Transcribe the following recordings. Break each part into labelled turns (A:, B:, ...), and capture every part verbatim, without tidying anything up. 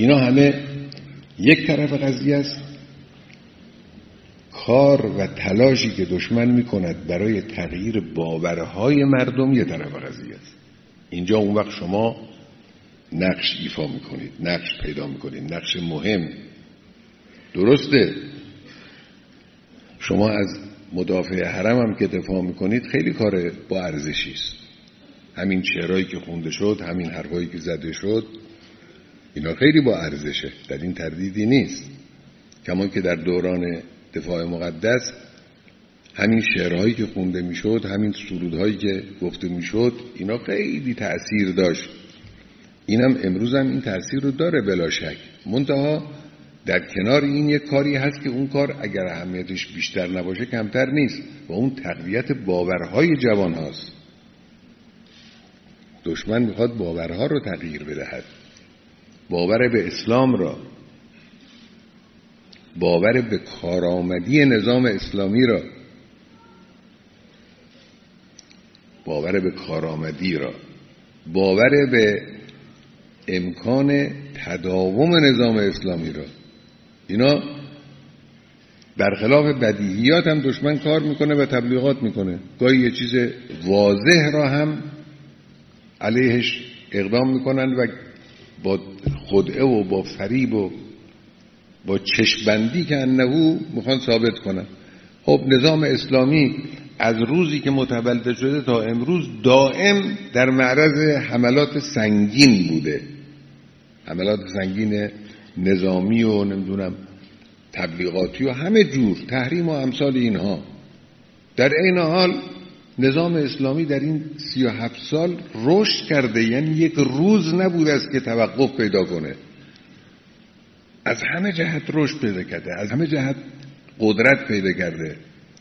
A: اینا همه یک طرف قضیه است. کار و تلاشی که دشمن میکند برای تغییر باورهای مردم یک طرف قضیه است. اینجا اون وقت شما نقش ایفا میکنید، نقش پیدا میکنید، نقش مهم. درسته شما از مدافع حرم هم که دفاع میکنید خیلی کار با ارزشی است. همین شعرهایی که خونده شد، همین حرفایی که زده شد، اینا خیلی با ارزشه، در این تردیدی نیست. کما که در دوران دفاع مقدس همین شعرهایی که خونده میشد، همین سرودهایی که گفته میشد، اینا خیلی تأثیر داشت. اینم امروز هم این تأثیر رو داره بلا شک. منتها در کنار این یک کاری هست که اون کار اگر اهمیتش بیشتر نباشه کمتر نیست و اون تقویت باورهای جوان هاست. دشمن میخواد باورها رو تغییر بدهد، باور به اسلام را، باور به کارآمدی نظام اسلامی را، باور به کارآمدی را، باور به امکان تداوم نظام اسلامی را. اینا برخلاف بدیهیات هم دشمن کار میکنه و تبلیغات میکنه. گاهی یه چیز واضح را هم علیهش اقدام میکنن و با خدعه و با فریب و با چشمبندی که انهو میخوان ثابت کنن. خب نظام اسلامی از روزی که متولد شده تا امروز دائم در معرض حملات سنگین بوده، حملات سنگین نظامی و نمیدونم تبلیغاتی و همه جور تحریم و امثال اینها. در این حال نظام اسلامی در این سی و هفت سال رشد کرده، یعنی یک روز نبود است که توقف پیدا کنه. از همه جهت رشد پیدا کرده، از همه جهت قدرت پیدا کرده،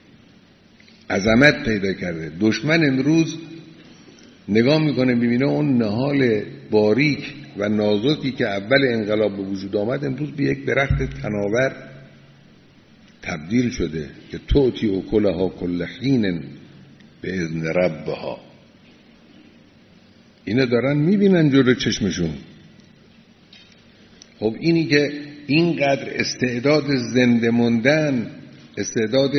A: عظمت پیدا کرده. دشمن امروز نگاه میکنه میبینه اون نهال باریک و نازکی که اول انقلاب به وجود آمد امروز به یک درخت تناور تبدیل شده که توتی و کلها کل حین به اذن ربها. اینا دارن میبینن جلو چشمشون. خب اینی که اینقدر استعداد زنده موندن، استعداد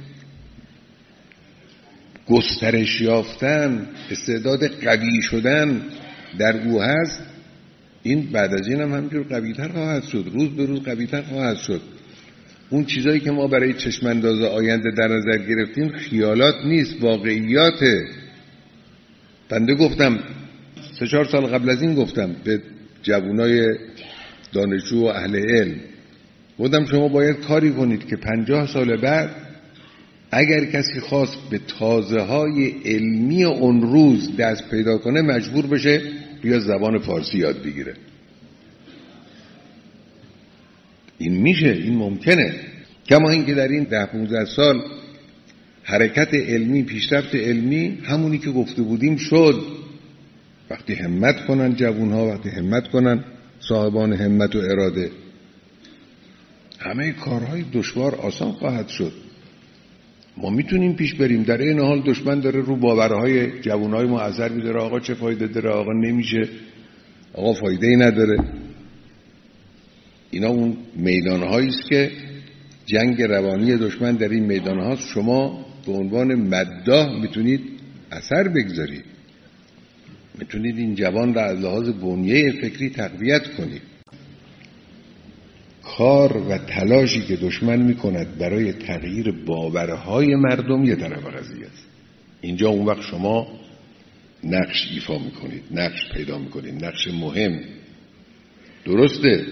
A: گسترش یافتن، استعداد قوی شدن در او هست، این بعد از این هم همینجور قوی‌تر خواهد شد، روز به روز قوی‌تر خواهد شد. اون چیزایی که ما برای چشمانداز آینده در نظر گرفتیم خیالات نیست، واقعیاته. بنده گفتم سه چهار سال قبل از این گفتم به جوانای دانشجو و اهل علم، گفتم شما باید کاری کنید که پنجاه سال بعد اگر کسی خواست به تازه های علمی اون روز دست پیدا کنه مجبور بشه بیا زبان فارسی یاد بگیره. این میشه، این ممکنه. کما اینکه در این ده پونزده سال حرکت علمی، پیشرفت علمی همونی که گفته بودیم شد. وقتی همت کنن جوانها، وقتی همت کنن صاحبان همت و اراده، همه کارهای دشوار آسان خواهد شد. ما میتونیم پیش بریم. در این حال دشمن داره رو باورهای جوانهای ما اثر میذاره. آقا چه فایده داره، آقا نمیشه، آقا فایده ای نداره. اینا اون میدانهایی است که جنگ روانی دشمن در این میدانهاست. شما به عنوان مداح میتونید اثر بگذارید، میتونید این جوان را از لحاظ بنیه فکری تقویت کنید. کار و تلاشی که دشمن میکند برای تغییر باورهای مردم یه طرف قضیه است. اینجا اون وقت شما نقش ایفا میکنید، نقش پیدا میکنید، نقش مهم. درسته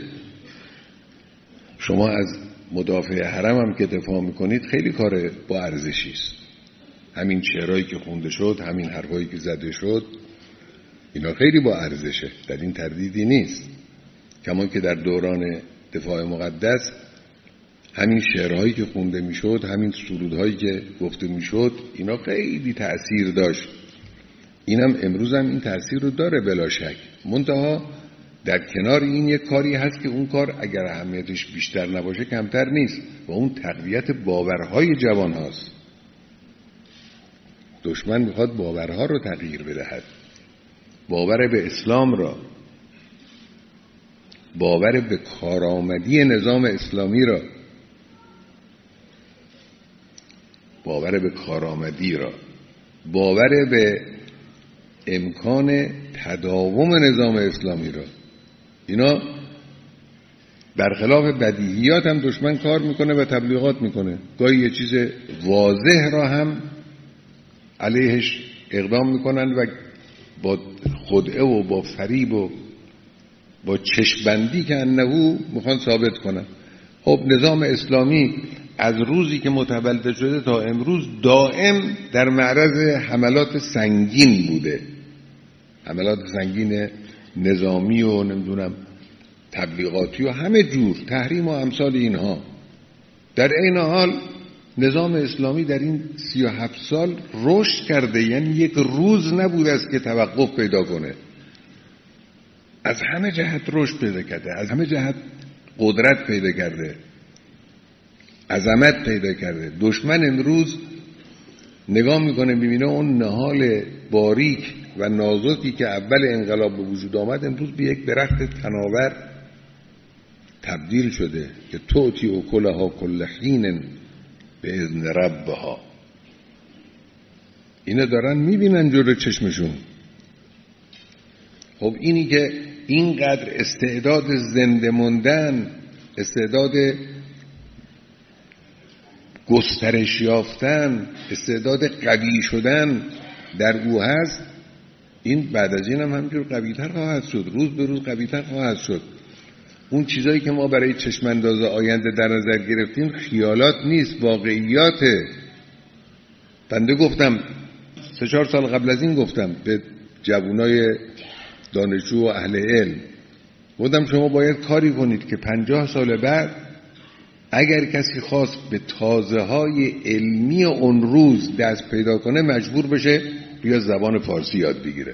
A: شما از مدافع حرم هم که دفاع میکنید خیلی کار با ارزشی است. همین شعرهایی که خونده شد، همین حرفایی که زده شد، اینا خیلی با ارزشه، در این تردیدی نیست. کما که در دوران دفاع مقدس همین شعرهایی که خونده میشد، همین سرودهایی که گفته میشد، اینا خیلی تأثیر داشت. اینم امروز هم این تأثیر رو داره بلا شک. منتها در کنار این یک کاری هست که اون کار اگر اهمیتش بیشتر نباشه کمتر نیست و اون تقویت باورهای جوان هاست. دشمن میخواد باورها رو تغییر بدهد، باور به اسلام را، باور به کارآمدی نظام اسلامی را باور به کارآمدی را باور به امکان تداوم نظام اسلامی را، اینا برخلاف بدیهیات هم دشمن کار میکنه و تبلیغات میکنه. گاهی یه چیز واضح را هم علیهش اقدام میکنن و با خدعه و با فریب و با چشمبندی که انهو میخوان ثابت کنن. خب نظام اسلامی از روزی که متولد شده تا امروز دائم در معرض حملات سنگین بوده، حملات سنگین نظامی و نمیدونم تبلیغاتی و همه جور تحریم و امثال اینها. در این حال نظام اسلامی در این سی و هفت سال رشد کرده، یعنی یک روز نبود است که توقف پیدا کنه. از همه جهت رشد پیدا کرده، از همه جهت قدرت پیدا کرده، عظمت پیدا کرده. دشمن امروز نگاه میکنه میبینه اون نهال باریک و نازکی که اول انقلاب به وجود آمد امروز به یک درخت تناور تبدیل شده که توتی و کلها کل حین به اذن ربها. اینا دارن میبینن جلو چشمشون. خب اینی که اینقدر استعداد زنده موندن، استعداد گسترش یافتن، استعداد قوی شدن در او هست، این بعد از این هم همینجور قوی‌تر خواهد شد، روز به روز قوی‌تر خواهد شد. اون چیزایی که ما برای چشمانداز آینده در نظر گرفتیم خیالات نیست، واقعیاته. بنده گفتم سه چهار سال قبل از این گفتم به جوانای دانشجو و اهل علم، گفتم شما باید کاری کنید که پنجاه سال بعد اگر کسی خواست به تازه های علمی اون روز دست پیدا کنه مجبور بشه بیا زبان فارسی یاد بگیره.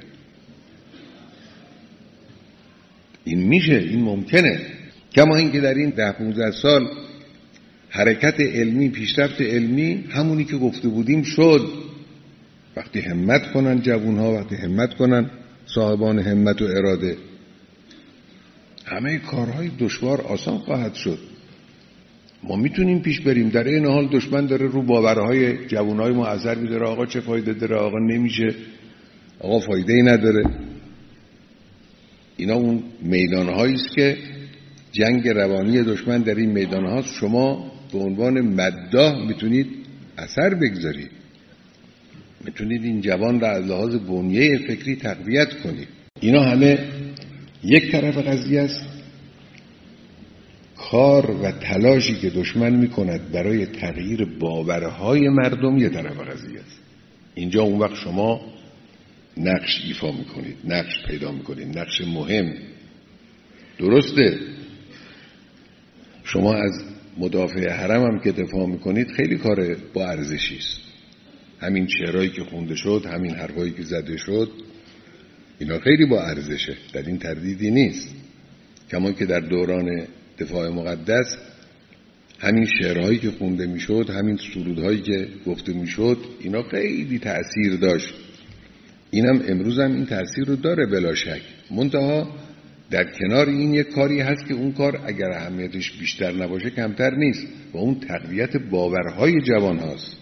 A: این میشه، این ممکنه. کما اینکه در این ده پونزده سال حرکت علمی، پیشرفت علمی همونی که گفته بودیم شد. وقتی همت کنن جوانها، وقتی همت کنن صاحبان همت و اراده، همه کارهای دشوار آسان خواهد شد. ما میتونیم پیش بریم. در این حال دشمن داره رو باورهای جوانهای ما اثر میذاره. آقا چه فایده داره، آقا نمیشه، آقا فایده ای نداره. اینا اون میدانهایی است که جنگ روانی دشمن در این میدانهاست. شما به عنوان مداح میتونید اثر بگذارید، میتونید این جوان را از لحاظ بنیه فکری تقویت کنید. اینا همه یک طرف قضیه است. کار و تلاشی که دشمن میکند برای تغییر باورهای مردم یه طرف قضیه است. اینجا اون وقت شما نقش ایفا میکنید، نقش پیدا میکنید، نقش مهم. درسته شما از مدافع حرم هم که دفاع میکنید خیلی کار با ارزشی است. همین شعرهایی که خونده شد، همین حرفایی که زده شد، اینا خیلی با ارزشه، در این تردیدی نیست. کما که در دوران دفاع مقدس همین شعرهایی که خونده میشد، همین سرودهایی که گفته میشد، اینا خیلی تأثیر داشت. اینم امروز هم این تأثیر رو داره بلا شک. منتها در کنار این یک کاری هست که اون کار اگر اهمیتش بیشتر نباشه کمتر نیست و اون تقویت باورهای جوان هاست.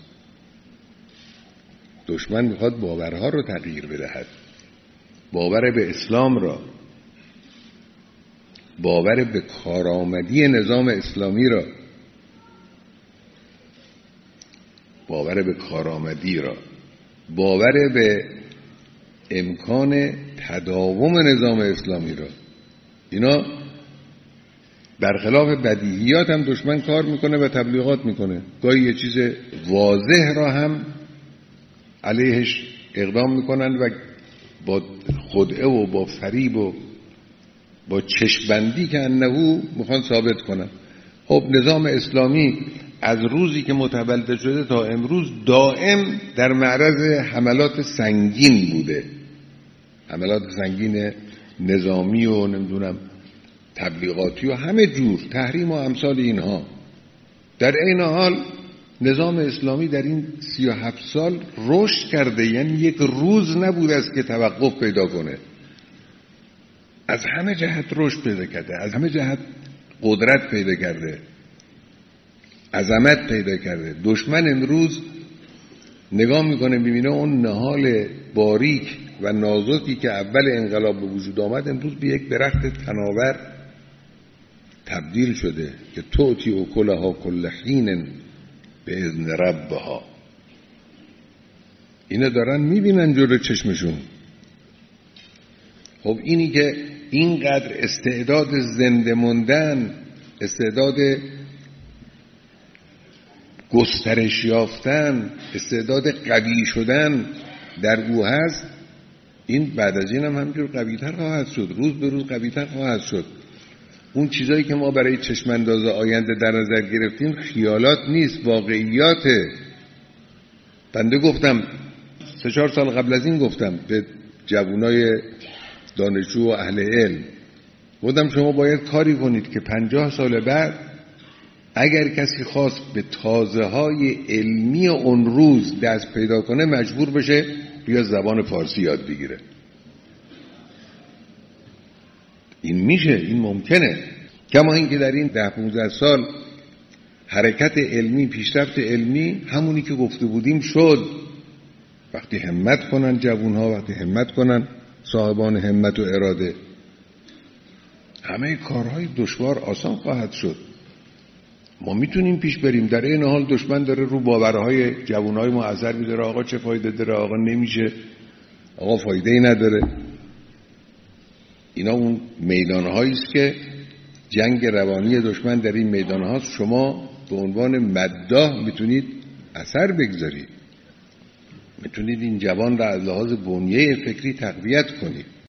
A: دشمن میخواد باورها رو تغییر بدهد، باور به اسلام را، باور به کارآمدی نظام اسلامی را، باور به کارآمدی را، باور به امکان تداوم نظام اسلامی را. اینا برخلاف بدیهیات هم دشمن کار میکنه و تبلیغات میکنه. گاهی یه چیز واضح را هم علیهش اقدام میکنن و با خدعه و با فریب و با چشمبندی که انهو میخوان ثابت کنن. خب نظام اسلامی از روزی که متولد شده تا امروز دائم در معرض حملات سنگین بوده، حملات سنگین نظامی و نمیدونم تبلیغاتی و همه جور تحریم و امثال اینها. در این حال نظام اسلامی در این سی و هفت سال رشد کرده، یعنی یک روز نبود است که توقف پیدا کنه. از همه جهت رشد پیدا کرده، از همه جهت قدرت پیدا کرده، عظمت پیدا کرده. دشمن امروز نگاه میکنه میبینه اون نهال باریک و نازکی که اول انقلاب به وجود آمد امروز به یک درخت تناور تبدیل شده که توتی و کلها کل حین به اذن ربها. اینا دارن میبینن جلو چشمشون. خب اینی که اینقدر استعداد زنده موندن، استعداد گسترش یافتن، استعداد قوی شدن در او هست، این بعد از این هم همینجور قوی‌تر خواهد شد، روز به روز قوی‌تر خواهد شد. اون چیزایی که ما برای چشمانداز آینده در نظر گرفتیم خیالات نیست، واقعیاته. بنده گفتم سه چهار سال قبل از این گفتم به جوانای دانشجو و اهل علم، گفتم شما باید کاری کنید که پنجاه سال بعد اگر کسی خواست به تازه های علمی اون روز دست پیدا کنه مجبور بشه بیا زبان فارسی یاد بگیره. این میشه، این ممکنه. کما اینکه در این ده پونزده سال حرکت علمی، پیشرفت علمی همونی که گفته بودیم شد. وقتی همت کنن جوانها، وقتی همت کنن صاحبان همت و اراده، همه کارهای دشوار آسان خواهد شد. ما میتونیم پیش بریم. در این حال دشمن داره رو باورهای جوانهای ما اثر میذاره. آقا چه فایده داره، آقا نمیشه، آقا فایده ای نداره. اینا اون میدانهایی است که جنگ روانی دشمن در این میدانهاست. شما به عنوان مداح میتونید اثر بگذارید، میتونید این جوان را از لحاظ بنیه فکری تقویت کنید.